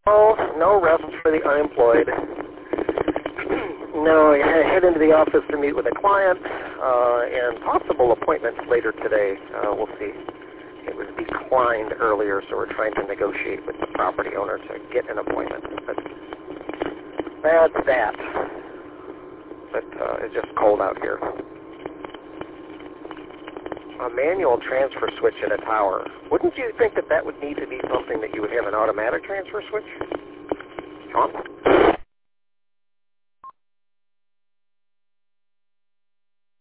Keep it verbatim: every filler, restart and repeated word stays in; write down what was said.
Oh, no rest for the unemployed. No, I head into the office to meet with a client uh, and possible appointments later today. Uh, we'll see. It was declined earlier, so we're trying to negotiate with the property owner to get an appointment. But that's that. But uh, it's just cold out here. A manual transfer switch in a tower. Wouldn't you think that that would need to be something that you would have an automatic transfer switch? Sean?